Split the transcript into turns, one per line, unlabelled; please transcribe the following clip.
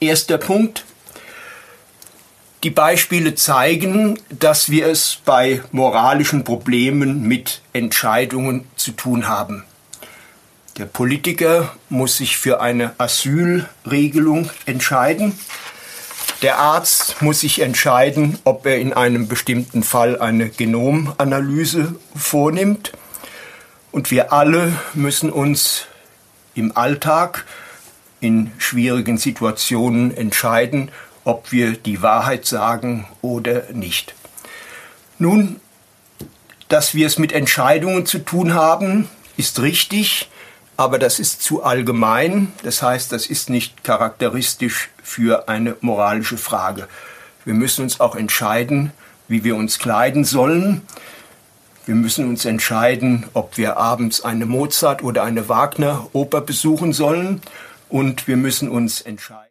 Erster Punkt. Die Beispiele zeigen, dass wir es bei moralischen Problemen mit Entscheidungen zu tun haben. Der Politiker muss sich für eine Asylregelung entscheiden. Der Arzt muss sich entscheiden, ob er in einem bestimmten Fall eine Genomanalyse vornimmt. Und wir alle müssen uns im Alltag in schwierigen Situationen entscheiden, ob wir die Wahrheit sagen oder nicht. Nun, dass wir es mit Entscheidungen zu tun haben, ist richtig, aber das ist zu allgemein. Das heißt, das ist nicht charakteristisch für eine moralische Frage. Wir müssen uns auch entscheiden, wie wir uns kleiden sollen. Wir müssen uns entscheiden, ob wir abends eine Mozart- oder eine Wagner-Oper besuchen sollen. Und wir müssen uns entscheiden.